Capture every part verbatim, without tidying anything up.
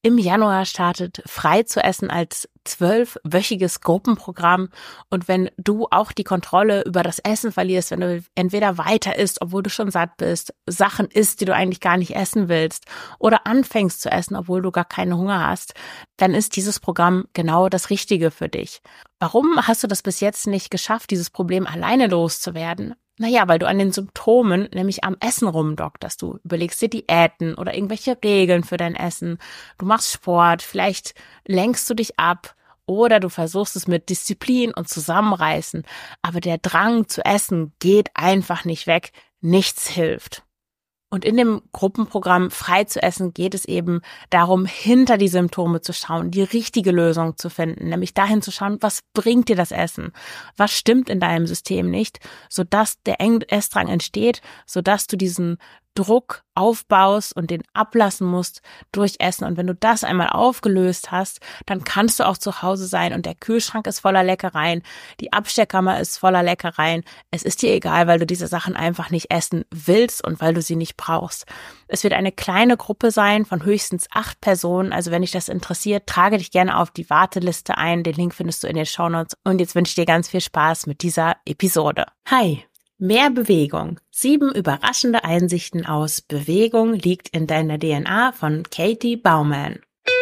Im Januar startet Frei zu essen als zwölfwöchiges Gruppenprogramm. Und wenn du auch die Kontrolle über das Essen verlierst, wenn du entweder weiter isst, obwohl du schon satt bist, Sachen isst, die du eigentlich gar nicht essen willst, oder anfängst zu essen, obwohl du gar keinen Hunger hast, dann ist dieses Programm genau das Richtige für dich. Warum hast du das bis jetzt nicht geschafft, dieses Problem alleine loszuwerden? Naja, weil du an den Symptomen, nämlich am Essen rumdokterst. Du überlegst dir Diäten oder irgendwelche Regeln für dein Essen. Du machst Sport, vielleicht lenkst du dich ab oder du versuchst es mit Disziplin und Zusammenreißen. Aber der Drang zu essen geht einfach nicht weg. Nichts hilft. Und in dem Gruppenprogramm Frei zu essen geht es eben darum, hinter die Symptome zu schauen, die richtige Lösung zu finden, nämlich dahin zu schauen, was bringt dir das Essen? Was stimmt in deinem System nicht, sodass der Essdrang entsteht, sodass du diesen Druck aufbaust und den ablassen musst durch Essen. Und wenn du das einmal aufgelöst hast, dann kannst du auch zu Hause sein und der Kühlschrank ist voller Leckereien, die Abstellkammer ist voller Leckereien. Es ist dir egal, weil du diese Sachen einfach nicht essen willst und weil du sie nicht brauchst. Es wird eine kleine Gruppe sein von höchstens acht Personen. Also wenn dich das interessiert, trage dich gerne auf die Warteliste ein. Den Link findest du in den Shownotes. Und jetzt wünsche ich dir ganz viel Spaß mit dieser Episode. Hi! Mehr Bewegung. Sieben überraschende Einsichten aus Bewegung liegt in deiner D N A von Katy Baumann.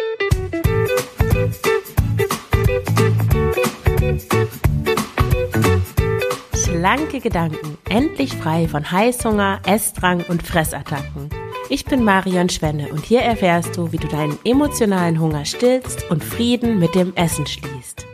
Schlanke Gedanken. Endlich frei von Heißhunger, Essdrang und Fressattacken. Ich bin Marion Schwenne und hier erfährst du, wie du deinen emotionalen Hunger stillst und Frieden mit dem Essen schließt.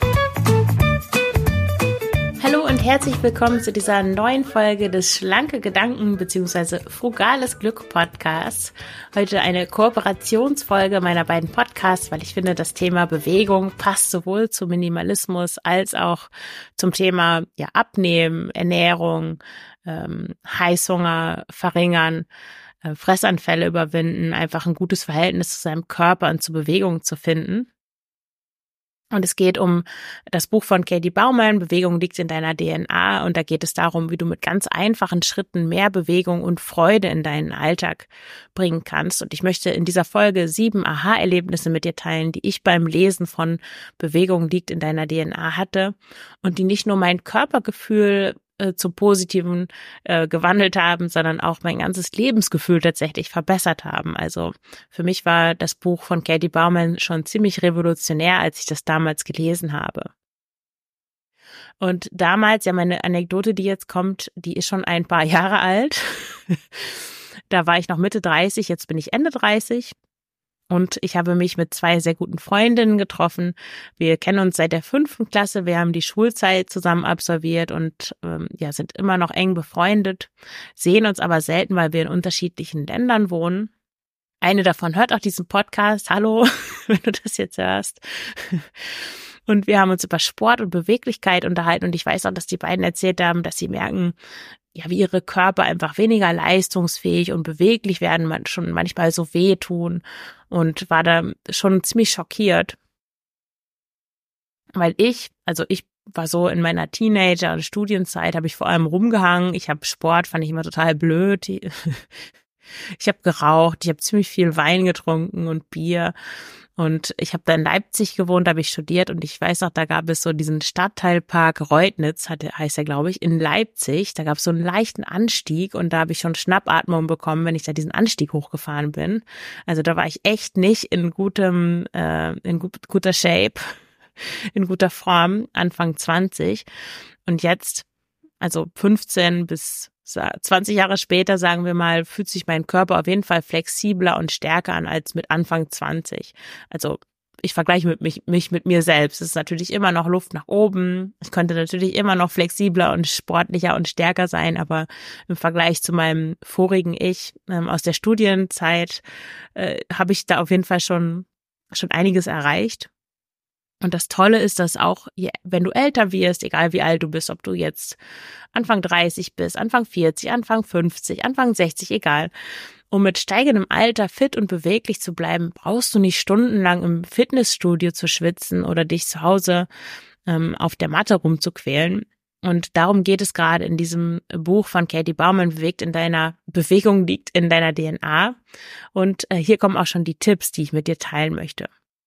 Hallo und herzlich willkommen zu dieser neuen Folge des Schlanke Gedanken bzw. Frugales Glück Podcasts. Heute eine Kooperationsfolge meiner beiden Podcasts, weil ich finde, das Thema Bewegung passt sowohl zu Minimalismus als auch zum Thema ja, Abnehmen, Ernährung, ähm, Heißhunger verringern, äh, Fressanfälle überwinden, einfach ein gutes Verhältnis zu seinem Körper und zur Bewegung zu finden. Und es geht um das Buch von Katy Baumann, Bewegung liegt in deiner D N A. Und da geht es darum, wie du mit ganz einfachen Schritten mehr Bewegung und Freude in deinen Alltag bringen kannst. Und ich möchte in dieser Folge sieben Aha-Erlebnisse mit dir teilen, die ich beim Lesen von Bewegung liegt in deiner D N A hatte und die nicht nur mein Körpergefühl äh, zum Positiven äh, gewandelt haben, sondern auch mein ganzes Lebensgefühl tatsächlich verbessert haben. Also für mich war das Buch von Katy Baumann schon ziemlich revolutionär, als ich das damals gelesen habe. Und damals, ja, meine Anekdote, die jetzt kommt, die ist schon ein paar Jahre alt. Da war ich noch Mitte dreißig, jetzt bin ich Ende dreißig. Und ich habe mich mit zwei sehr guten Freundinnen getroffen. Wir kennen uns seit der fünften Klasse. Wir haben die Schulzeit zusammen absolviert und ähm, ja, sind immer noch eng befreundet, sehen uns aber selten, weil wir in unterschiedlichen Ländern wohnen. Eine davon hört auch diesen Podcast. Hallo, wenn du das jetzt hörst. Und wir haben uns über Sport und Beweglichkeit unterhalten. Und ich weiß auch, dass die beiden erzählt haben, dass sie merken, ja, wie ihre Körper einfach weniger leistungsfähig und beweglich werden, man schon manchmal so wehtun und war da schon ziemlich schockiert. Weil ich, also ich war so in meiner Teenager- und Studienzeit, habe ich vor allem rumgehangen. Ich habe Sport, fand ich immer total blöd. Ich habe geraucht, ich habe ziemlich viel Wein getrunken und Bier. Und ich habe da in Leipzig gewohnt, da habe ich studiert und ich weiß noch, da gab es so diesen Stadtteilpark Reutnitz, hatte, heißt er, glaube ich, in Leipzig. Da gab es so einen leichten Anstieg und da habe ich schon Schnappatmung bekommen, wenn ich da diesen Anstieg hochgefahren bin. Also da war ich echt nicht in gutem, äh, in gut, guter Shape, in guter Form, Anfang zwanzig. Und jetzt, also fünfzehn bis zwanzig Jahre später, sagen wir mal, fühlt sich mein Körper auf jeden Fall flexibler und stärker an als mit Anfang zwanzig. Also ich vergleiche mit mich, mich mit mir selbst. Es ist natürlich immer noch Luft nach oben. Ich könnte natürlich immer noch flexibler und sportlicher und stärker sein, aber im Vergleich zu meinem vorigen Ich ähm, aus der Studienzeit äh, habe ich da auf jeden Fall schon schon einiges erreicht. Und das Tolle ist, dass auch, wenn du älter wirst, egal wie alt du bist, ob du jetzt Anfang dreißig bist, Anfang vierzig, Anfang fünfzig, Anfang sechzig, egal, um mit steigendem Alter fit und beweglich zu bleiben, brauchst du nicht stundenlang im Fitnessstudio zu schwitzen oder dich zu Hause ähm, auf der Matte rumzuquälen. Und darum geht es gerade in diesem Buch von Katy Baumann, bewegt in deiner Bewegung liegt in deiner D N A. Und äh, hier kommen auch schon die Tipps, die ich mit dir teilen möchte.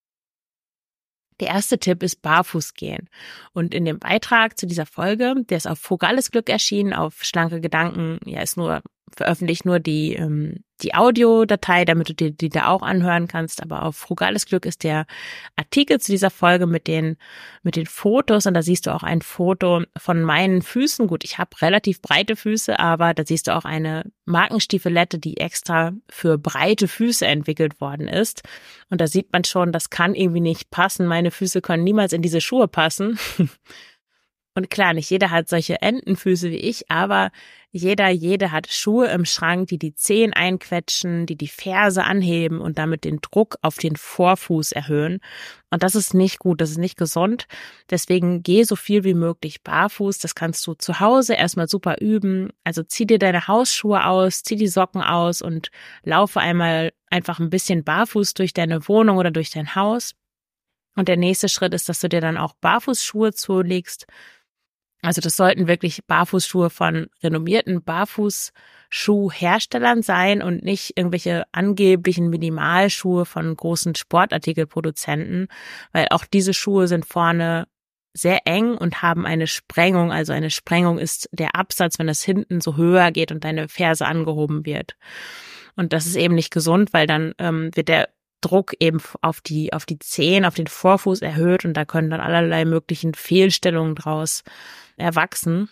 Der erste Tipp ist barfuß gehen. Und in dem Beitrag zu dieser Folge, der ist auf Frugales Glück erschienen, auf Schlanke Gedanken, ja, ist nur veröffentlicht nur die ähm, die Audiodatei, damit du dir die da auch anhören kannst. Aber auf Frugales Glück ist der Artikel zu dieser Folge mit den mit den Fotos und da siehst du auch ein Foto von meinen Füßen. Gut, ich habe relativ breite Füße, aber da siehst du auch eine Markenstiefelette, die extra für breite Füße entwickelt worden ist. Und da sieht man schon, das kann irgendwie nicht passen. Meine Füße können niemals in diese Schuhe passen. Und klar, nicht jeder hat solche Entenfüße wie ich, aber jeder, jede hat Schuhe im Schrank, die die Zehen einquetschen, die die Ferse anheben und damit den Druck auf den Vorfuß erhöhen. Und das ist nicht gut, das ist nicht gesund. Deswegen geh so viel wie möglich barfuß. Das kannst du zu Hause erstmal super üben. Also zieh dir deine Hausschuhe aus, zieh die Socken aus und laufe einmal einfach ein bisschen barfuß durch deine Wohnung oder durch dein Haus. Und der nächste Schritt ist, dass du dir dann auch Barfußschuhe zulegst. Also das sollten wirklich Barfußschuhe von renommierten Barfußschuhherstellern sein und nicht irgendwelche angeblichen Minimalschuhe von großen Sportartikelproduzenten, weil auch diese Schuhe sind vorne sehr eng und haben eine Sprengung. Also eine Sprengung ist der Absatz, wenn es hinten so höher geht und deine Ferse angehoben wird. Und das ist eben nicht gesund, weil dann ähm, wird der Druck eben auf die auf die Zehen, auf den Vorfuß erhöht und da können dann allerlei möglichen Fehlstellungen draus erwachsen.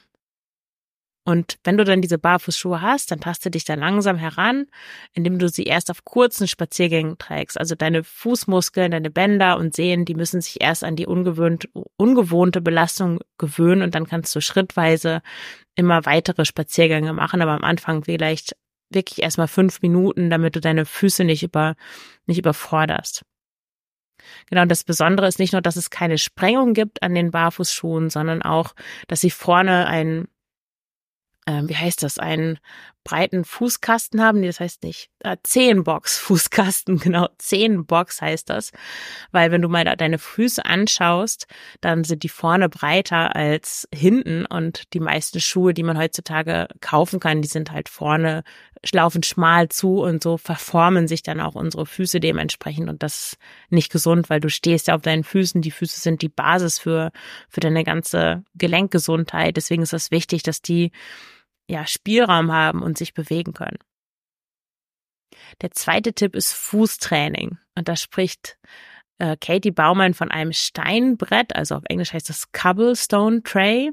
Und wenn du dann diese Barfußschuhe hast, dann taste dich da langsam heran, indem du sie erst auf kurzen Spaziergängen trägst. Also deine Fußmuskeln, deine Bänder und Sehnen, die müssen sich erst an die ungewöhnt, ungewohnte Belastung gewöhnen und dann kannst du schrittweise immer weitere Spaziergänge machen, aber am Anfang vielleicht wirklich erstmal fünf Minuten, damit du deine Füße nicht über, nicht überforderst. Genau, und das Besondere ist nicht nur, dass es keine Sprengung gibt an den Barfußschuhen, sondern auch, dass sie vorne einen, äh, wie heißt das, einen breiten Fußkasten haben. Nee, das heißt nicht, äh, Zehenbox-Fußkasten, genau, Zehenbox heißt das. Weil wenn du mal deine Füße anschaust, dann sind die vorne breiter als hinten und die meisten Schuhe, die man heutzutage kaufen kann, die sind halt vorne, laufen schmal zu und so verformen sich dann auch unsere Füße dementsprechend und das ist nicht gesund, weil du stehst ja auf deinen Füßen, die Füße sind die Basis für, für deine ganze Gelenkgesundheit, deswegen ist es wichtig, dass die ja Spielraum haben und sich bewegen können. Der zweite Tipp ist Fußtraining und da spricht äh, Katy Baumann von einem Steinbrett, also auf Englisch heißt das Cobblestone Tray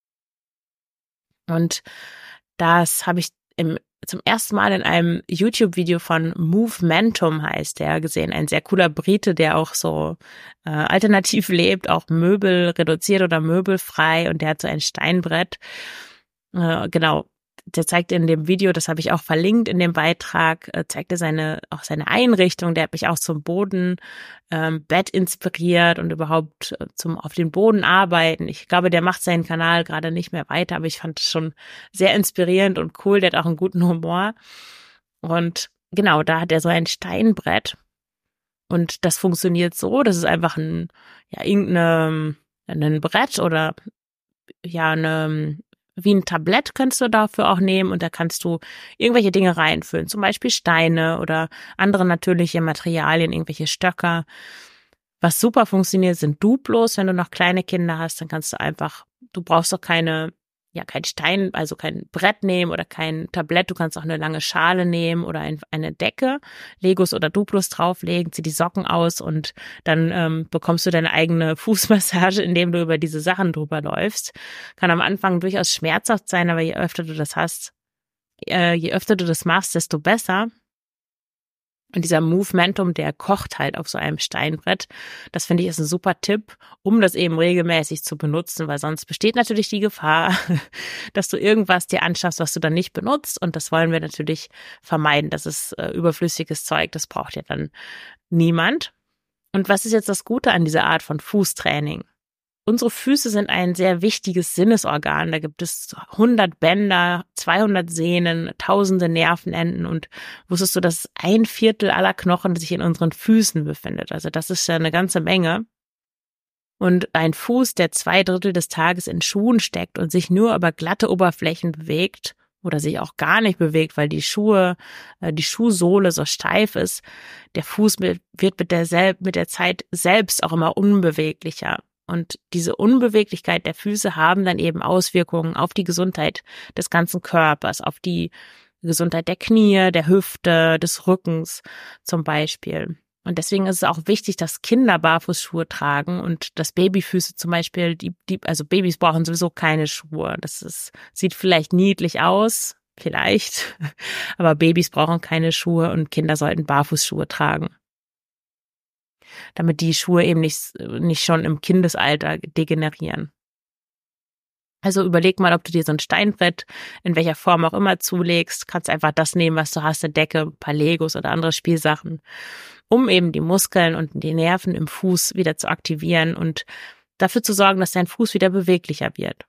und das habe ich im zum ersten Mal in einem YouTube-Video von Movementum heißt der gesehen, ein sehr cooler Brite, der auch so äh, alternativ lebt, auch Möbel reduziert oder möbelfrei und der hat so ein Steinbrett. Äh, genau, der zeigt in dem Video, das habe ich auch verlinkt in dem Beitrag, äh, zeigt er seine auch seine Einrichtung. Der hat mich auch zum Boden ähm, Bett inspiriert und überhaupt äh, zum auf den Boden arbeiten. Ich glaube, der macht seinen Kanal gerade nicht mehr weiter, aber ich fand es schon sehr inspirierend und cool. Der hat auch einen guten Humor und genau, da hat er so ein Steinbrett und das funktioniert so, das ist einfach ein ja irgendein ein Brett oder ja eine wie ein Tablett kannst du dafür auch nehmen und da kannst du irgendwelche Dinge reinfüllen, zum Beispiel Steine oder andere natürliche Materialien, irgendwelche Stöcker. Was super funktioniert, sind Duplos. Wenn du noch kleine Kinder hast, dann kannst du einfach, du brauchst doch keine, ja, kein Stein, also kein Brett nehmen oder kein Tablett. Du kannst auch eine lange Schale nehmen oder ein, eine Decke, Legos oder Duplos drauflegen, zieh die Socken aus und dann ähm, bekommst du deine eigene Fußmassage, indem du über diese Sachen drüber läufst. Kann am Anfang durchaus schmerzhaft sein, aber je öfter du das hast, äh, je öfter du das machst, desto besser. Und dieser Movementum, der kocht halt auf so einem Steinbrett. Das finde ich ist ein super Tipp, um das eben regelmäßig zu benutzen, weil sonst besteht natürlich die Gefahr, dass du irgendwas dir anschaffst, was du dann nicht benutzt. Und das wollen wir natürlich vermeiden. Das ist äh, überflüssiges Zeug, das braucht ja dann niemand. Und was ist jetzt das Gute an dieser Art von Fußtraining? Unsere Füße sind ein sehr wichtiges Sinnesorgan. Da gibt es hundert Bänder, zweihundert Sehnen, tausende Nervenenden und wusstest du, dass ein Viertel aller Knochen sich in unseren Füßen befindet? Also das ist ja eine ganze Menge. Und ein Fuß, der zwei Drittel des Tages in Schuhen steckt und sich nur über glatte Oberflächen bewegt oder sich auch gar nicht bewegt, weil die Schuhe, die Schuhsohle so steif ist, der Fuß wird mit der, sel- mit der Zeit selbst auch immer unbeweglicher. Und diese Unbeweglichkeit der Füße haben dann eben Auswirkungen auf die Gesundheit des ganzen Körpers, auf die Gesundheit der Knie, der Hüfte, des Rückens zum Beispiel. Und deswegen ist es auch wichtig, dass Kinder Barfußschuhe tragen und dass Babyfüße zum Beispiel, die, die, also Babys brauchen sowieso keine Schuhe. Das ist, sieht vielleicht niedlich aus, vielleicht, aber Babys brauchen keine Schuhe und Kinder sollten Barfußschuhe tragen, damit die Schuhe eben nicht, nicht schon im Kindesalter degenerieren. Also überleg mal, ob du dir so ein Steinbrett in welcher Form auch immer zulegst. Kannst einfach das nehmen, was du hast, eine Decke, ein paar Legos oder andere Spielsachen, um eben die Muskeln und die Nerven im Fuß wieder zu aktivieren und dafür zu sorgen, dass dein Fuß wieder beweglicher wird.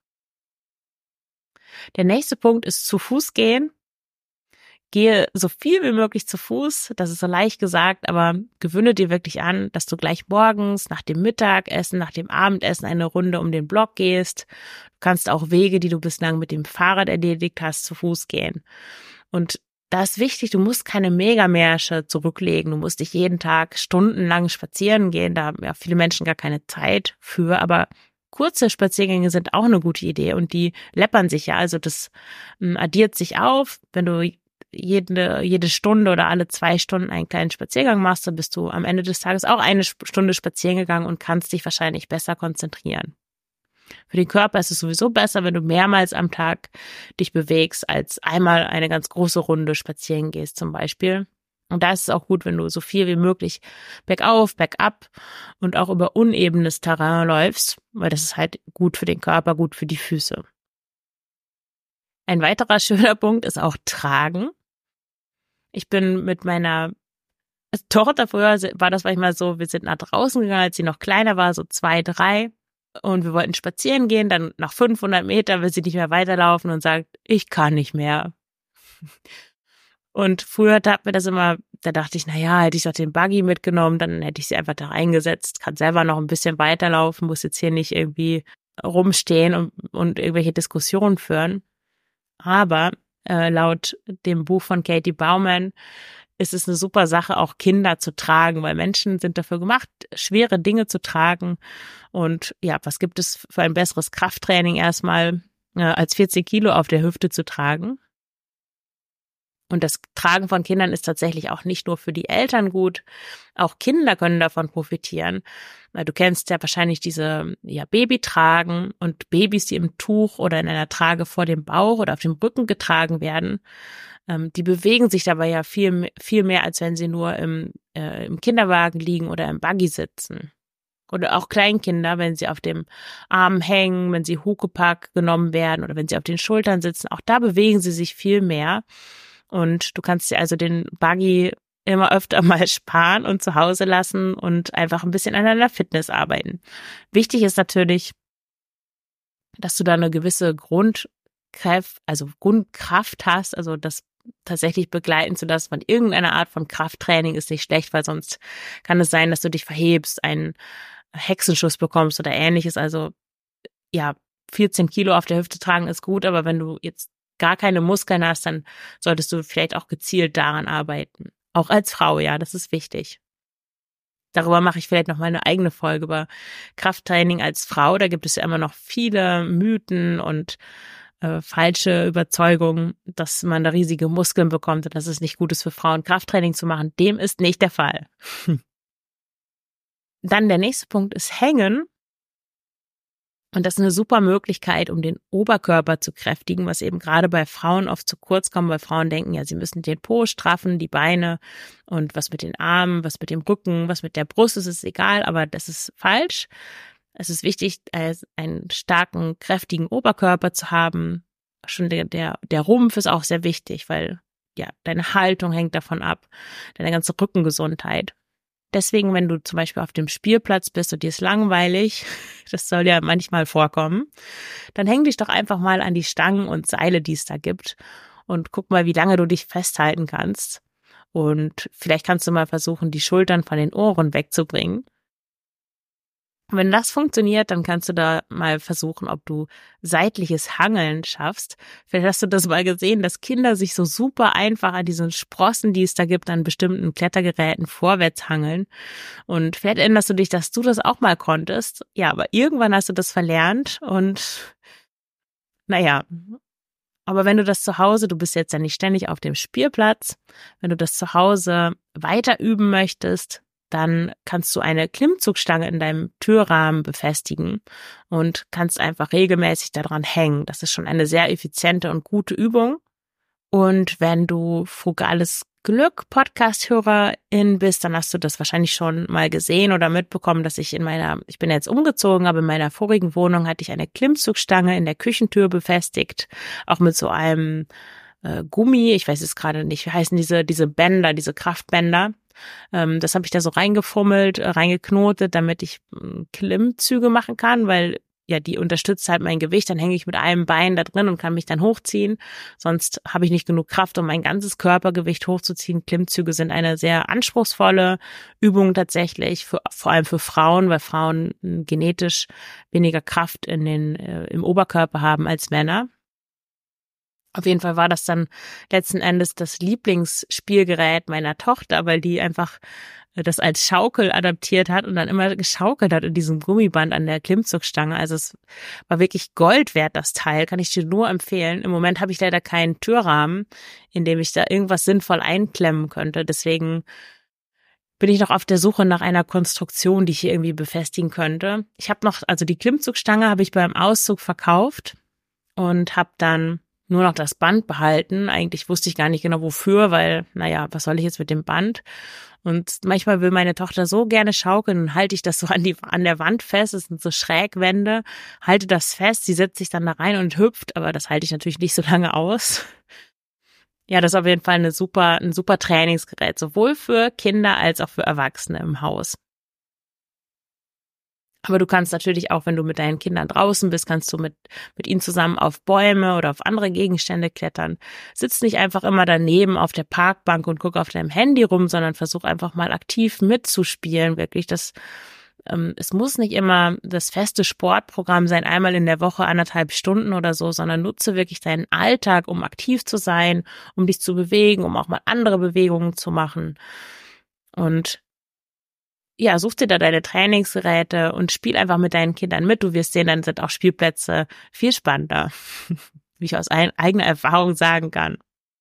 Der nächste Punkt ist zu Fuß gehen. Gehe so viel wie möglich zu Fuß, das ist so leicht gesagt, aber gewöhne dir wirklich an, dass du gleich morgens, nach dem Mittagessen, nach dem Abendessen eine Runde um den Block gehst. Du kannst auch Wege, die du bislang mit dem Fahrrad erledigt hast, zu Fuß gehen. Und da ist wichtig, du musst keine Megamärsche zurücklegen, du musst dich jeden Tag stundenlang spazieren gehen, da haben ja viele Menschen gar keine Zeit für, aber kurze Spaziergänge sind auch eine gute Idee und die läppern sich ja, also das addiert sich auf, wenn du jede, jede Stunde oder alle zwei Stunden einen kleinen Spaziergang machst, dann bist du am Ende des Tages auch eine Stunde spazieren gegangen und kannst dich wahrscheinlich besser konzentrieren. Für den Körper ist es sowieso besser, wenn du mehrmals am Tag dich bewegst, als einmal eine ganz große Runde spazieren gehst zum Beispiel. Und da ist es auch gut, wenn du so viel wie möglich bergauf, bergab und auch über unebenes Terrain läufst, weil das ist halt gut für den Körper, gut für die Füße. Ein weiterer schöner Punkt ist auch Tragen. Ich bin mit meiner Tochter, früher war das manchmal so, wir sind nach draußen gegangen, als sie noch kleiner war, so zwei, drei. Und wir wollten spazieren gehen, dann nach fünfhundert Metern will sie nicht mehr weiterlaufen und sagt, ich kann nicht mehr. Und früher tat mir das immer, da dachte ich, na ja, hätte ich doch den Buggy mitgenommen, dann hätte ich sie einfach da reingesetzt, kann selber noch ein bisschen weiterlaufen, muss jetzt hier nicht irgendwie rumstehen und, und irgendwelche Diskussionen führen. Aber äh, laut dem Buch von Katie Baumann ist es eine super Sache, auch Kinder zu tragen, weil Menschen sind dafür gemacht, schwere Dinge zu tragen. Und ja, was gibt es für ein besseres Krafttraining erstmal, äh, als vierzig Kilo auf der Hüfte zu tragen? Und das Tragen von Kindern ist tatsächlich auch nicht nur für die Eltern gut, auch Kinder können davon profitieren. Du kennst ja wahrscheinlich diese ja, Babytragen und Babys, die im Tuch oder in einer Trage vor dem Bauch oder auf dem Rücken getragen werden. Ähm, die bewegen sich dabei ja viel, viel mehr, als wenn sie nur im, äh, im Kinderwagen liegen oder im Buggy sitzen. Oder auch Kleinkinder, wenn sie auf dem Arm hängen, wenn sie Huckepack genommen werden oder wenn sie auf den Schultern sitzen, auch da bewegen sie sich viel mehr. Und du kannst dir also den Buggy immer öfter mal sparen und zu Hause lassen und einfach ein bisschen an deiner Fitness arbeiten. Wichtig ist natürlich, dass du da eine gewisse Grundkraft, also Grundkraft hast, also das tatsächlich begleiten zu lassen von irgendeiner Art von Krafttraining ist nicht schlecht, weil sonst kann es sein, dass du dich verhebst, einen Hexenschuss bekommst oder ähnliches. Also ja, vierzehn Kilo auf der Hüfte tragen ist gut, aber wenn du jetzt gar keine Muskeln hast, dann solltest du vielleicht auch gezielt daran arbeiten. Auch als Frau, ja, das ist wichtig. Darüber mache ich vielleicht noch mal eine eigene Folge über Krafttraining als Frau. Da gibt es ja immer noch viele Mythen und äh, falsche Überzeugungen, dass man da riesige Muskeln bekommt und dass es nicht gut ist für Frauen, Krafttraining zu machen. Dem ist nicht der Fall. Dann der nächste Punkt ist Hängen. Und das ist eine super Möglichkeit, um den Oberkörper zu kräftigen, was eben gerade bei Frauen oft zu kurz kommt, weil Frauen denken, ja, sie müssen den Po straffen, die Beine und was mit den Armen, was mit dem Rücken, was mit der Brust, das ist egal, aber das ist falsch. Es ist wichtig, einen starken, kräftigen Oberkörper zu haben. Schon der, der, der Rumpf ist auch sehr wichtig, weil ja, deine Haltung hängt davon ab, deine ganze Rückengesundheit. Deswegen, wenn du zum Beispiel auf dem Spielplatz bist und dir ist langweilig, das soll ja manchmal vorkommen, dann häng dich doch einfach mal an die Stangen und Seile, die es da gibt und guck mal, wie lange du dich festhalten kannst. Und vielleicht kannst du mal versuchen, die Schultern von den Ohren wegzubringen. Wenn das funktioniert, dann kannst du da mal versuchen, ob du seitliches Hangeln schaffst. Vielleicht hast du das mal gesehen, dass Kinder sich so super einfach an diesen Sprossen, die es da gibt, an bestimmten Klettergeräten vorwärts hangeln. Und vielleicht erinnerst du dich, dass du das auch mal konntest. Ja, aber irgendwann hast du das verlernt und naja, aber wenn du das zu Hause, du bist jetzt ja nicht ständig auf dem Spielplatz, wenn du das zu Hause weiter üben möchtest, dann kannst du eine Klimmzugstange in deinem Türrahmen befestigen und kannst einfach regelmäßig daran hängen. Das ist schon eine sehr effiziente und gute Übung. Und wenn du Frugales Glück Podcast-Hörerin bist, dann hast du das wahrscheinlich schon mal gesehen oder mitbekommen, dass ich in meiner, ich bin jetzt umgezogen, aber in meiner vorigen Wohnung hatte ich eine Klimmzugstange in der Küchentür befestigt, auch mit so einem äh, Gummi, ich weiß es gerade nicht, wie heißen diese, diese Bänder, diese Kraftbänder. Ähm, das habe ich da so reingefummelt, äh, reingeknotet, damit ich äh, Klimmzüge machen kann, weil ja, die unterstützt halt mein Gewicht, dann hänge ich mit einem Bein da drin und kann mich dann hochziehen. Sonst habe ich nicht genug Kraft, um mein ganzes Körpergewicht hochzuziehen. Klimmzüge sind eine sehr anspruchsvolle Übung tatsächlich, für, vor allem für Frauen, weil Frauen genetisch weniger Kraft in den, äh, im Oberkörper haben als Männer. Auf jeden Fall war das dann letzten Endes das Lieblingsspielgerät meiner Tochter, weil die einfach das als Schaukel adaptiert hat und dann immer geschaukelt hat in diesem Gummiband an der Klimmzugstange. Also es war wirklich Gold wert, das Teil, kann ich dir nur empfehlen. Im Moment habe ich leider keinen Türrahmen, in dem ich da irgendwas sinnvoll einklemmen könnte. Deswegen bin ich noch auf der Suche nach einer Konstruktion, die ich hier irgendwie befestigen könnte. Ich habe noch, also die Klimmzugstange habe ich beim Auszug verkauft und habe dann nur noch das Band behalten. Eigentlich wusste ich gar nicht genau wofür, weil, naja, was soll ich jetzt mit dem Band? Und manchmal will meine Tochter so gerne schaukeln und halte ich das so an die an der Wand fest. Es sind so Schrägwände, halte das fest, sie setzt sich dann da rein und hüpft, aber das halte ich natürlich nicht so lange aus. Ja, das ist auf jeden Fall eine super, ein super Trainingsgerät, sowohl für Kinder als auch für Erwachsene im Haus. Aber du kannst natürlich auch, wenn du mit deinen Kindern draußen bist, kannst du mit mit ihnen zusammen auf Bäume oder auf andere Gegenstände klettern. Sitz nicht einfach immer daneben auf der Parkbank und guck auf deinem Handy rum, sondern versuch einfach mal aktiv mitzuspielen. Wirklich, das ähm, es muss nicht immer das feste Sportprogramm sein, einmal in der Woche anderthalb Stunden oder so, sondern nutze wirklich deinen Alltag, um aktiv zu sein, um dich zu bewegen, um auch mal andere Bewegungen zu machen. Und ja, such dir da deine Trainingsgeräte und spiel einfach mit deinen Kindern mit. Du wirst sehen, dann sind auch Spielplätze viel spannender, wie ich aus eigener Erfahrung sagen kann.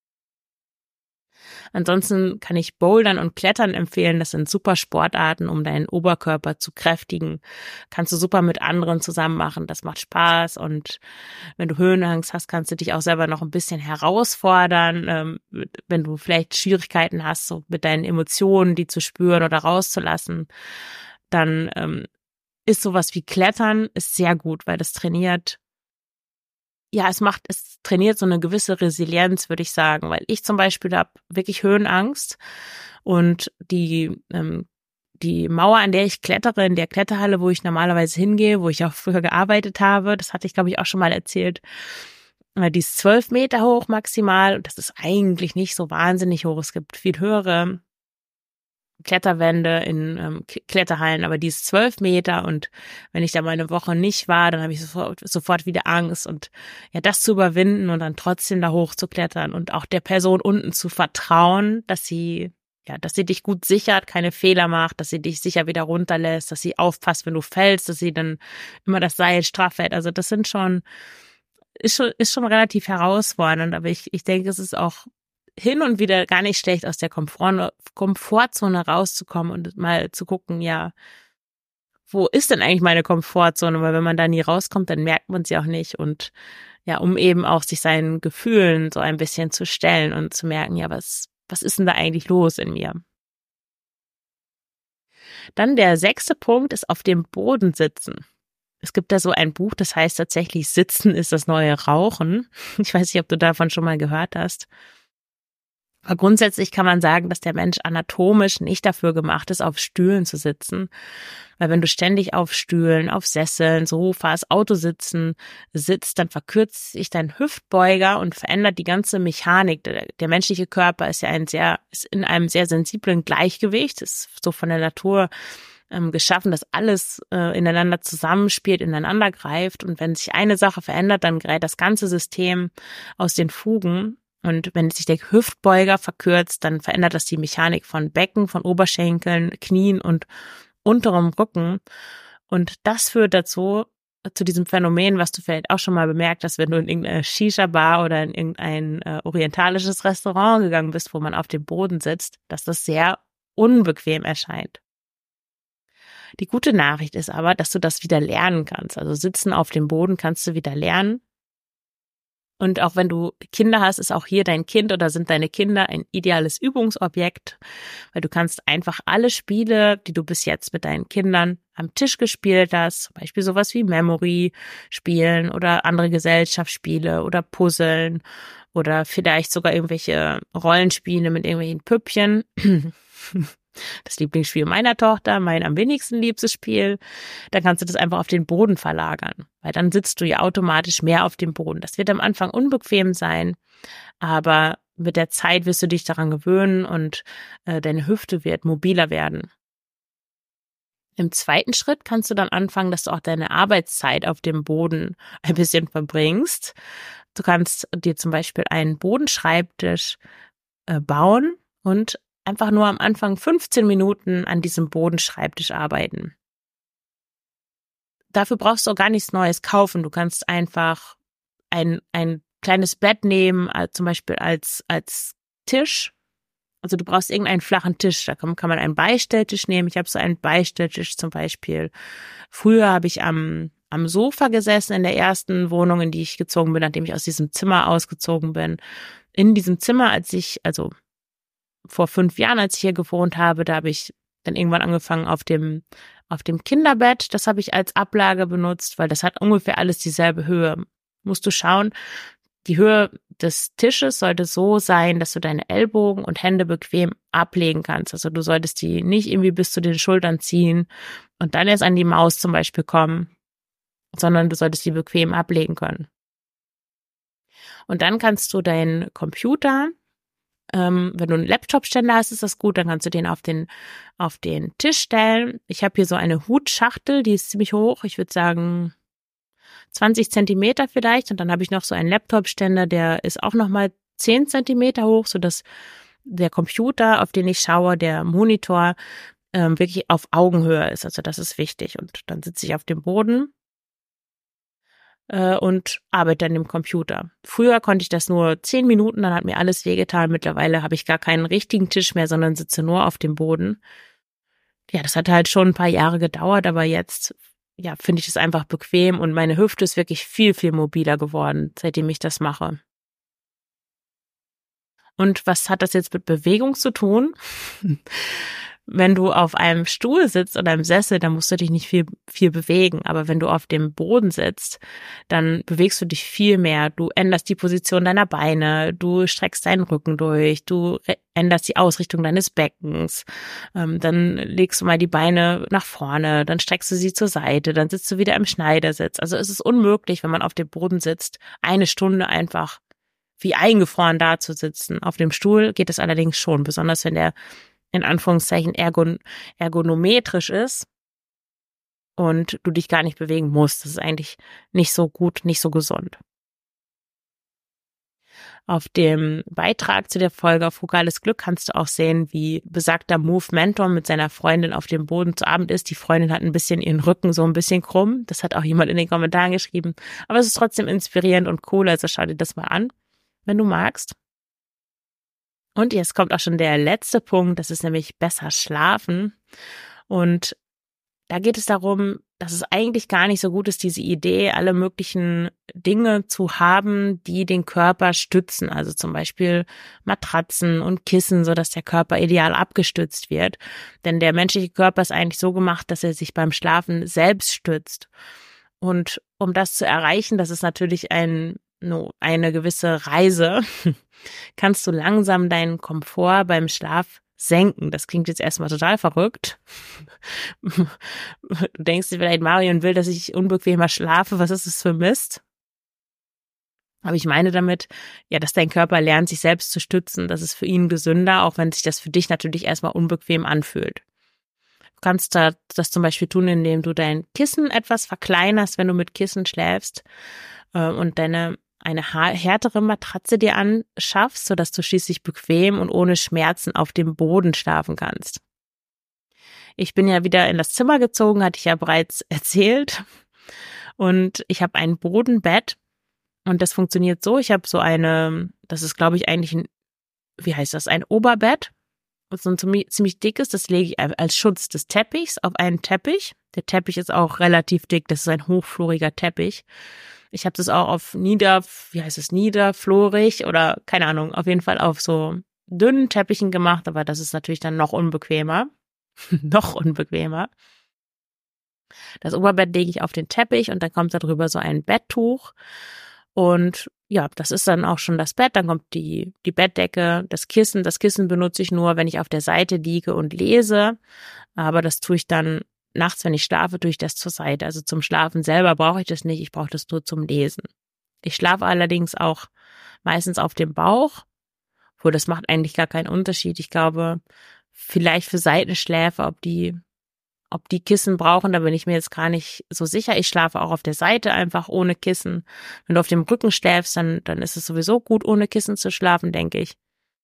Ansonsten kann ich Bouldern und Klettern empfehlen. Das sind super Sportarten, um deinen Oberkörper zu kräftigen. Kannst du super mit anderen zusammen machen. Das macht Spaß. Und wenn du Höhenangst hast, kannst du dich auch selber noch ein bisschen herausfordern. Ähm, wenn du vielleicht Schwierigkeiten hast, so mit deinen Emotionen, die zu spüren oder rauszulassen, dann ähm, ist sowas wie Klettern ist sehr gut, weil das trainiert Ja, es macht, es trainiert so eine gewisse Resilienz, würde ich sagen, weil ich zum Beispiel habe wirklich Höhenangst und die ähm, die Mauer, an der ich klettere, in der Kletterhalle, wo ich normalerweise hingehe, wo ich auch früher gearbeitet habe, das hatte ich, glaube ich, auch schon mal erzählt, äh, die ist zwölf Meter hoch maximal und das ist eigentlich nicht so wahnsinnig hoch. Es gibt viel höhere Kletterwände in ähm, Kletterhallen, aber die ist zwölf Meter und wenn ich da mal eine Woche nicht war, dann habe ich sofort, sofort wieder Angst und ja, das zu überwinden und dann trotzdem da hoch zu klettern und auch der Person unten zu vertrauen, dass sie, ja, dass sie dich gut sichert, keine Fehler macht, dass sie dich sicher wieder runterlässt, dass sie aufpasst, wenn du fällst, dass sie dann immer das Seil straff hält. Also das sind schon, ist schon, ist schon relativ herausfordernd, aber ich, ich denke, es ist auch hin und wieder gar nicht schlecht, aus der Komfort, Komfortzone rauszukommen und mal zu gucken, ja, wo ist denn eigentlich meine Komfortzone? Weil wenn man da nie rauskommt, dann merkt man sie auch nicht. Und ja, um eben auch sich seinen Gefühlen so ein bisschen zu stellen und zu merken, ja, was, was ist denn da eigentlich los in mir? Dann der sechste Punkt ist auf dem Boden sitzen. Es gibt da so ein Buch, das heißt tatsächlich Sitzen ist das neue Rauchen. Ich weiß nicht, ob du davon schon mal gehört hast. Aber grundsätzlich kann man sagen, dass der Mensch anatomisch nicht dafür gemacht ist, auf Stühlen zu sitzen. Weil wenn du ständig auf Stühlen, auf Sesseln, Sofas, Autositzen sitzt, dann verkürzt sich dein Hüftbeuger und verändert die ganze Mechanik. Der, der menschliche Körper ist ja ein sehr, ist in einem sehr sensiblen Gleichgewicht, ist so von der Natur ähm, geschaffen, dass alles äh, ineinander zusammenspielt, ineinander greift. Und wenn sich eine Sache verändert, dann gerät das ganze System aus den Fugen. Und wenn sich der Hüftbeuger verkürzt, dann verändert das die Mechanik von Becken, von Oberschenkeln, Knien und unterem Rücken. Und das führt dazu, zu diesem Phänomen, was du vielleicht auch schon mal bemerkt hast, wenn du in irgendeine Shisha-Bar oder in irgendein äh, orientalisches Restaurant gegangen bist, wo man auf dem Boden sitzt, dass das sehr unbequem erscheint. Die gute Nachricht ist aber, dass du das wieder lernen kannst. Also sitzen auf dem Boden kannst du wieder lernen. Und auch wenn du Kinder hast, ist auch hier dein Kind oder sind deine Kinder ein ideales Übungsobjekt, weil du kannst einfach alle Spiele, die du bis jetzt mit deinen Kindern am Tisch gespielt hast, zum Beispiel sowas wie Memory spielen oder andere Gesellschaftsspiele oder Puzzeln oder vielleicht sogar irgendwelche Rollenspiele mit irgendwelchen Püppchen. Das Lieblingsspiel meiner Tochter, mein am wenigsten liebstes Spiel, dann kannst du das einfach auf den Boden verlagern, weil dann sitzt du ja automatisch mehr auf dem Boden. Das wird am Anfang unbequem sein, aber mit der Zeit wirst du dich daran gewöhnen und äh, deine Hüfte wird mobiler werden. Im zweiten Schritt kannst du dann anfangen, dass du auch deine Arbeitszeit auf dem Boden ein bisschen verbringst. Du kannst dir zum Beispiel einen Bodenschreibtisch äh, bauen und einfach nur am Anfang fünfzehn Minuten an diesem Bodenschreibtisch arbeiten. Dafür brauchst du auch gar nichts Neues kaufen. Du kannst einfach ein ein kleines Bett nehmen, zum Beispiel als als Tisch. Also du brauchst irgendeinen flachen Tisch. Da kann, kann man einen Beistelltisch nehmen. Ich habe so einen Beistelltisch zum Beispiel. Früher habe ich am am Sofa gesessen in der ersten Wohnung, in die ich gezogen bin, nachdem ich aus diesem Zimmer ausgezogen bin. In diesem Zimmer, als ich, also vor fünf Jahren, als ich hier gewohnt habe, da habe ich dann irgendwann angefangen auf dem auf dem Kinderbett. Das habe ich als Ablage benutzt, weil das hat ungefähr alles dieselbe Höhe. Musst du schauen, die Höhe des Tisches sollte so sein, dass du deine Ellbogen und Hände bequem ablegen kannst. Also du solltest die nicht irgendwie bis zu den Schultern ziehen und dann erst an die Maus zum Beispiel kommen, sondern du solltest die bequem ablegen können. Und dann kannst du deinen Computer, Ähm, wenn du einen Laptop-Ständer hast, ist das gut, dann kannst du den auf den auf den Tisch stellen. Ich habe hier so eine Hutschachtel, die ist ziemlich hoch, ich würde sagen zwanzig Zentimeter vielleicht, und dann habe ich noch so einen Laptop-Ständer, der ist auch nochmal zehn Zentimeter hoch, sodass der Computer, auf den ich schaue, der Monitor, ähm, wirklich auf Augenhöhe ist. Also das ist wichtig. Und dann sitze ich auf dem Boden und arbeite an dem Computer. Früher konnte ich das nur zehn Minuten, dann hat mir alles wehgetan. Mittlerweile habe ich gar keinen richtigen Tisch mehr, sondern sitze nur auf dem Boden. Ja, das hat halt schon ein paar Jahre gedauert, aber jetzt, ja, finde ich es einfach bequem und meine Hüfte ist wirklich viel, viel mobiler geworden, seitdem ich das mache. Und was hat das jetzt mit Bewegung zu tun? Wenn du auf einem Stuhl sitzt oder einem Sessel, dann musst du dich nicht viel, viel bewegen. Aber wenn du auf dem Boden sitzt, dann bewegst du dich viel mehr. Du änderst die Position deiner Beine, du streckst deinen Rücken durch, du änderst die Ausrichtung deines Beckens. Ähm, dann legst du mal die Beine nach vorne, dann streckst du sie zur Seite, dann sitzt du wieder im Schneidersitz. Also es ist unmöglich, wenn man auf dem Boden sitzt, eine Stunde einfach wie eingefroren da zu sitzen. Auf dem Stuhl geht es allerdings schon, besonders wenn der in Anführungszeichen ergon ergonometrisch ist und du dich gar nicht bewegen musst. Das ist eigentlich nicht so gut, nicht so gesund. Auf dem Beitrag zu der Folge auf Frugales Glück kannst du auch sehen, wie besagter Move Mentor mit seiner Freundin auf dem Boden zu Abend ist. Die Freundin hat ein bisschen ihren Rücken so ein bisschen krumm. Das hat auch jemand in den Kommentaren geschrieben. Aber es ist trotzdem inspirierend und cool, also schau dir das mal an, wenn du magst. Und jetzt kommt auch schon der letzte Punkt, das ist nämlich besser schlafen. Und da geht es darum, dass es eigentlich gar nicht so gut ist, diese Idee, alle möglichen Dinge zu haben, die den Körper stützen. Also zum Beispiel Matratzen und Kissen, sodass der Körper ideal abgestützt wird. Denn der menschliche Körper ist eigentlich so gemacht, dass er sich beim Schlafen selbst stützt. Und um das zu erreichen, das ist natürlich ein eine gewisse Reise, kannst du langsam deinen Komfort beim Schlaf senken. Das klingt jetzt erstmal total verrückt. Du denkst dir vielleicht, Marion will, dass ich unbequemer schlafe. Was ist das für Mist? Aber ich meine damit, ja, dass dein Körper lernt, sich selbst zu stützen. Das ist für ihn gesünder, auch wenn sich das für dich natürlich erstmal unbequem anfühlt. kannst da das zum Beispiel tun, indem du dein Kissen etwas verkleinerst, wenn du mit Kissen schläfst äh, und deine eine härtere Matratze dir anschaffst, sodass du schließlich bequem und ohne Schmerzen auf dem Boden schlafen kannst. Ich bin ja wieder in das Zimmer gezogen, hatte ich ja bereits erzählt. Und ich habe ein Bodenbett und das funktioniert so. Ich habe so eine, das ist glaube ich eigentlich ein, wie heißt das, ein Oberbett. So ein ziemlich dickes, das lege ich als Schutz des Teppichs auf einen Teppich. Der Teppich ist auch relativ dick, das ist ein hochfloriger Teppich. Ich habe das auch auf nieder, wie heißt es, niederflorig oder keine Ahnung, auf jeden Fall auf so dünnen Teppichen gemacht, aber das ist natürlich dann noch unbequemer. noch unbequemer. Das Oberbett lege ich auf den Teppich und dann kommt da drüber so ein Betttuch und ja, das ist dann auch schon das Bett, dann kommt die die Bettdecke, das Kissen. Das Kissen benutze ich nur, wenn ich auf der Seite liege und lese, aber das tue ich dann nachts, wenn ich schlafe, tue ich das zur Seite. Also zum Schlafen selber brauche ich das nicht, ich brauche das nur zum Lesen. Ich schlafe allerdings auch meistens auf dem Bauch, wo das macht eigentlich gar keinen Unterschied. Ich glaube, vielleicht für Seitenschläfer, ob die ob die Kissen brauchen, da bin ich mir jetzt gar nicht so sicher. Ich schlafe auch auf der Seite einfach ohne Kissen. Wenn du auf dem Rücken schläfst, dann dann ist es sowieso gut, ohne Kissen zu schlafen, denke ich.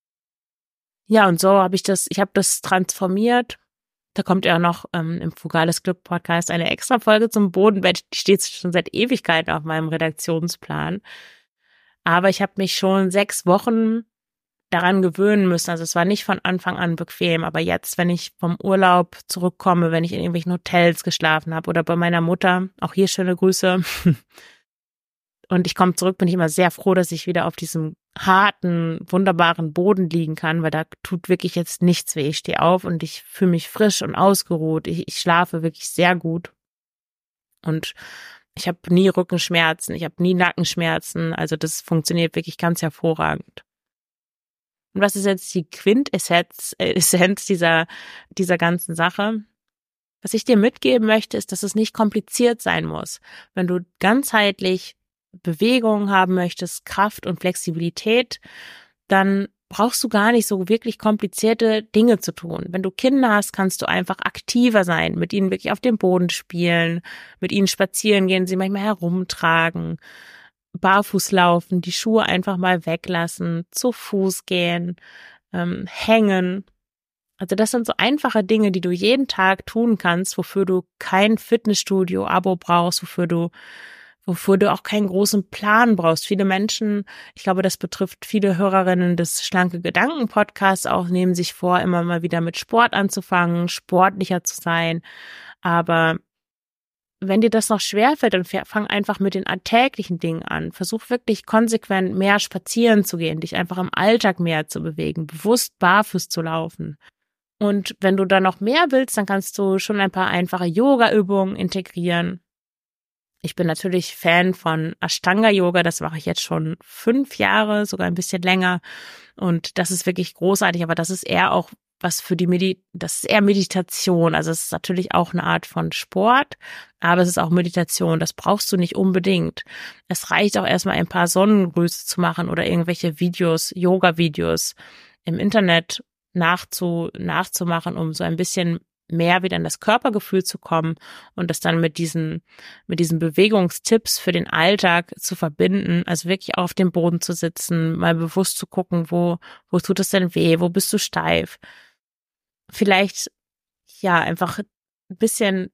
Ja, und so habe ich das, ich habe das transformiert. Da kommt ja noch ähm, im Frugales Glück Podcast eine extra Folge zum Bodenbett. Die steht schon seit Ewigkeiten auf meinem Redaktionsplan. Aber ich habe mich schon sechs Wochen daran gewöhnen müssen. Also es war nicht von Anfang an bequem, aber jetzt, wenn ich vom Urlaub zurückkomme, wenn ich in irgendwelchen Hotels geschlafen habe oder bei meiner Mutter, auch hier schöne Grüße, und ich komme zurück, bin ich immer sehr froh, dass ich wieder auf diesem harten, wunderbaren Boden liegen kann, weil da tut wirklich jetzt nichts weh. Ich stehe auf und ich fühle mich frisch und ausgeruht. Ich, ich schlafe wirklich sehr gut und ich habe nie Rückenschmerzen, ich habe nie Nackenschmerzen. Also das funktioniert wirklich ganz hervorragend. Und was ist jetzt die Quintessenz Essenz dieser, dieser ganzen Sache? Was ich dir mitgeben möchte, ist, dass es nicht kompliziert sein muss. Wenn du ganzheitlich Bewegung haben möchtest, Kraft und Flexibilität, dann brauchst du gar nicht so wirklich komplizierte Dinge zu tun. Wenn du Kinder hast, kannst du einfach aktiver sein, mit ihnen wirklich auf dem Boden spielen, mit ihnen spazieren gehen, sie manchmal herumtragen, barfuß laufen, die Schuhe einfach mal weglassen, zu Fuß gehen, ähm, hängen. Also das sind so einfache Dinge, die du jeden Tag tun kannst, wofür du kein Fitnessstudio-Abo brauchst, wofür du wofür du auch keinen großen Plan brauchst. Viele Menschen, ich glaube, das betrifft viele Hörerinnen des Schlanke Gedanken Podcasts auch, nehmen sich vor, immer mal wieder mit Sport anzufangen, sportlicher zu sein. Aber wenn dir das noch schwerfällt, dann fang einfach mit den alltäglichen Dingen an. Versuch wirklich konsequent mehr spazieren zu gehen, dich einfach im Alltag mehr zu bewegen, bewusst barfuß zu laufen. Und wenn du da noch mehr willst, dann kannst du schon ein paar einfache Yoga-Übungen integrieren. Ich bin natürlich Fan von Ashtanga-Yoga, das mache ich jetzt schon fünf Jahre, sogar ein bisschen länger. Und das ist wirklich großartig, aber das ist eher auch was für die Medi, das ist eher Meditation. Also es ist natürlich auch eine Art von Sport, aber es ist auch Meditation. Das brauchst du nicht unbedingt. Es reicht auch erstmal ein paar Sonnengrüße zu machen oder irgendwelche Videos, Yoga-Videos im Internet nachzu, nachzumachen, um so ein bisschen mehr wieder in das Körpergefühl zu kommen und das dann mit diesen, mit diesen Bewegungstipps für den Alltag zu verbinden, also wirklich auf dem Boden zu sitzen, mal bewusst zu gucken, wo, wo tut es denn weh, wo bist du steif? Vielleicht, ja, einfach ein bisschen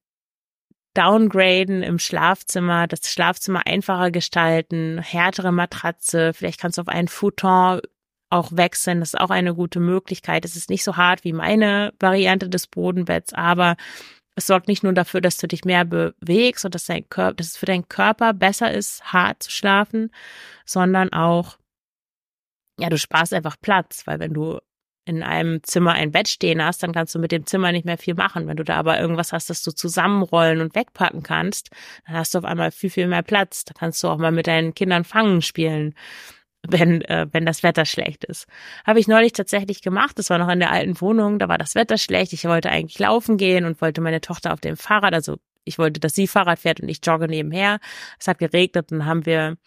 downgraden im Schlafzimmer, das Schlafzimmer einfacher gestalten, härtere Matratze, vielleicht kannst du auf einen Futon auch wechseln, das ist auch eine gute Möglichkeit. Es ist nicht so hart wie meine Variante des Bodenbetts, aber es sorgt nicht nur dafür, dass du dich mehr bewegst und dass, dein Körper, dass es für deinen Körper besser ist, hart zu schlafen, sondern auch, ja, du sparst einfach Platz, weil wenn du in einem Zimmer ein Bett stehen hast, dann kannst du mit dem Zimmer nicht mehr viel machen. Wenn du da aber irgendwas hast, das du zusammenrollen und wegpacken kannst, dann hast du auf einmal viel, viel mehr Platz. Da kannst du auch mal mit deinen Kindern Fangen spielen, wenn äh, wenn das Wetter schlecht ist. Habe ich neulich tatsächlich gemacht. Das war noch in der alten Wohnung. Da war das Wetter schlecht. Ich wollte eigentlich laufen gehen und wollte meine Tochter auf dem Fahrrad, also ich wollte, dass sie Fahrrad fährt und ich jogge nebenher. Es hat geregnet und dann haben wir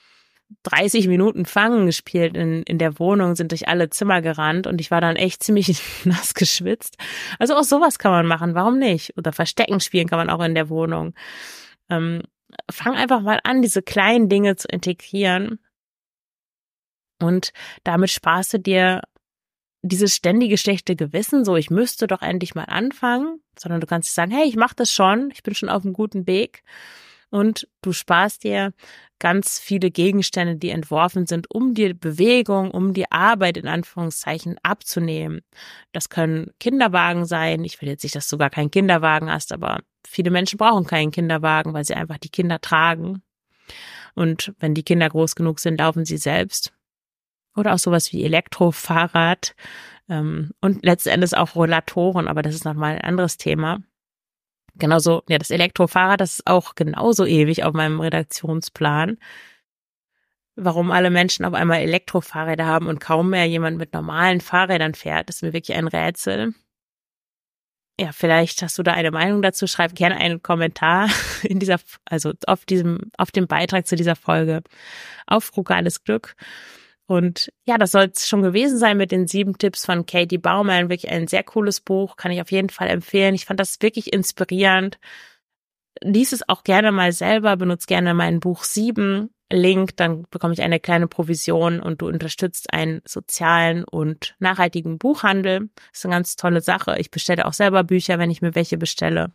dreißig Minuten Fangen gespielt in, in der Wohnung, sind durch alle Zimmer gerannt und ich war dann echt ziemlich nass geschwitzt. Also auch sowas kann man machen, warum nicht? Oder Verstecken spielen kann man auch in der Wohnung. Ähm, fang einfach mal an, diese kleinen Dinge zu integrieren und damit sparst du dir dieses ständige schlechte Gewissen, so ich müsste doch endlich mal anfangen, sondern du kannst sagen, hey, ich mache das schon, ich bin schon auf einem guten Weg und du sparst dir ganz viele Gegenstände, die entworfen sind, um dir Bewegung, um die Arbeit in Anführungszeichen abzunehmen. Das können Kinderwagen sein, ich will jetzt nicht, dass du gar keinen Kinderwagen hast, aber viele Menschen brauchen keinen Kinderwagen, weil sie einfach die Kinder tragen und wenn die Kinder groß genug sind, laufen sie selbst. Oder auch sowas wie Elektrofahrrad ähm, und letzten Endes auch Rollatoren, aber das ist nochmal ein anderes Thema. Genauso, ja, das Elektrofahrrad, das ist auch genauso ewig auf meinem Redaktionsplan. Warum alle Menschen auf einmal Elektrofahrräder haben und kaum mehr jemand mit normalen Fahrrädern fährt, ist mir wirklich ein Rätsel. Ja, vielleicht hast du da eine Meinung dazu, schreib gerne einen Kommentar in dieser, also auf diesem, auf dem Beitrag zu dieser Folge auf Frugales Glück. Und ja, das soll es schon gewesen sein mit den sieben Tipps von Katie Baumann. Wirklich ein sehr cooles Buch, kann ich auf jeden Fall empfehlen. Ich fand das wirklich inspirierend. Lies es auch gerne mal selber, benutze gerne meinen Buch sieben Link, dann bekomme ich eine kleine Provision und du unterstützt einen sozialen und nachhaltigen Buchhandel. Das ist eine ganz tolle Sache. Ich bestelle auch selber Bücher, wenn ich mir welche bestelle.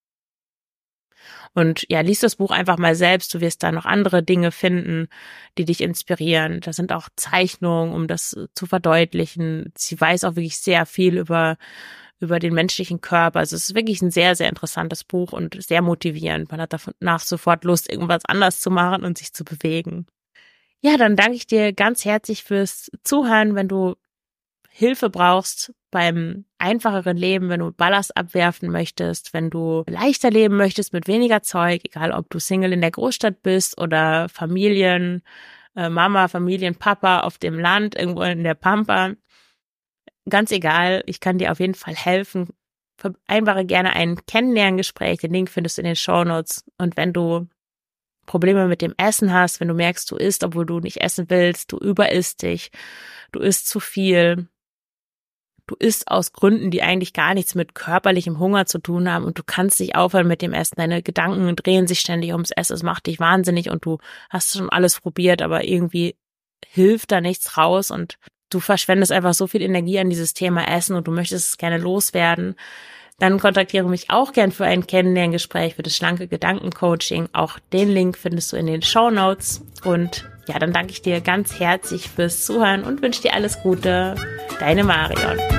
Und ja, lies das Buch einfach mal selbst. Du wirst da noch andere Dinge finden, die dich inspirieren. Da sind auch Zeichnungen, um das zu verdeutlichen. Sie weiß auch wirklich sehr viel über, über den menschlichen Körper. Also es ist wirklich ein sehr, sehr interessantes Buch und sehr motivierend. Man hat danach sofort Lust, irgendwas anders zu machen und sich zu bewegen. Ja, dann danke ich dir ganz herzlich fürs Zuhören. Wenn du Hilfe brauchst beim einfacheren Leben, wenn du Ballast abwerfen möchtest, wenn du leichter leben möchtest mit weniger Zeug, egal ob du Single in der Großstadt bist oder Familien, äh, Mama, Familienpapa auf dem Land, irgendwo in der Pampa, ganz egal, ich kann dir auf jeden Fall helfen. Vereinbare gerne ein Kennenlerngespräch, den Link findest du in den Shownotes. Und wenn du Probleme mit dem Essen hast, wenn du merkst, du isst, obwohl du nicht essen willst, du überisst dich, du isst zu viel, du isst aus Gründen, die eigentlich gar nichts mit körperlichem Hunger zu tun haben und du kannst nicht aufhören mit dem Essen. Deine Gedanken drehen sich ständig ums Essen. Es macht dich wahnsinnig und du hast schon alles probiert, aber irgendwie hilft da nichts raus und du verschwendest einfach so viel Energie an dieses Thema Essen und du möchtest es gerne loswerden. Dann kontaktiere mich auch gern für ein Kennenlerngespräch für das schlanke Gedankencoaching. Auch den Link findest du in den Shownotes. Und ja, dann danke ich dir ganz herzlich fürs Zuhören und wünsche dir alles Gute. Deine Marion.